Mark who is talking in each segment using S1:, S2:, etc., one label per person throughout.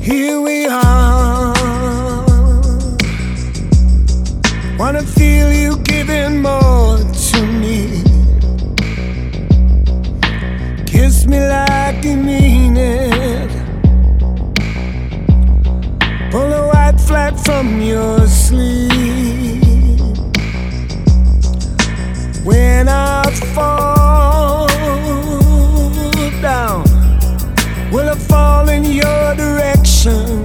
S1: Here we are. Wanna feel you giving more to me. Kiss me like you mean it. Pull a white flag from your sleeve. When I fall down, will I fall in your direction?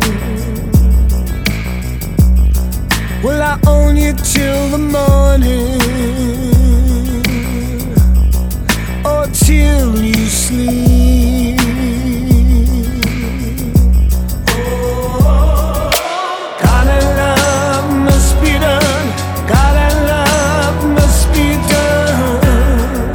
S1: Will I own you till the morning, or till you sleep? Gotta love must be done. Gotta love must be done.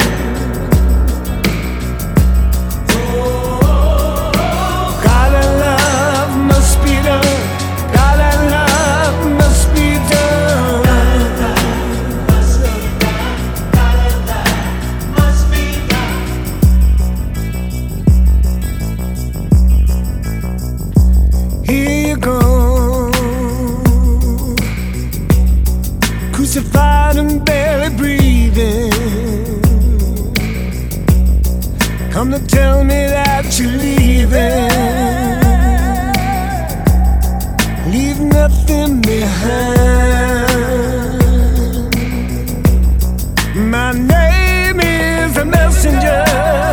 S1: Gotta love must be done. Gotta love must be done. Here you go, crucified and barely breathing. Come to tell me that you're leaving. Leave nothing behind. My name is a messenger.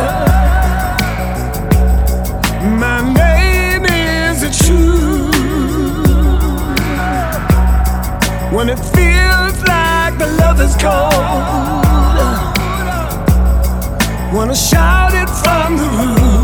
S1: My name is a truth. When it feels like the love is cold, wanna shout it from the roof.